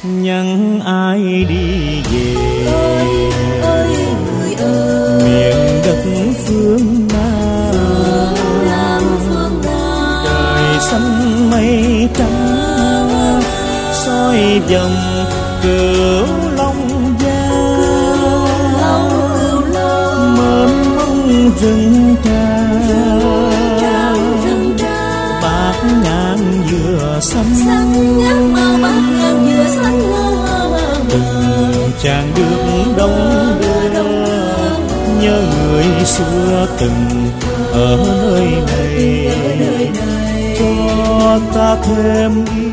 nhắn ai đi về người ơi, miền đất phương Nam, trời xanh mây trắng soi dòng Cửu Long Giang, mênh mông rừng tràm, bát ngàn dừa xanh, từng chàng được đông đưa nhớ người xưa từng ở nơi này, cho ta thêm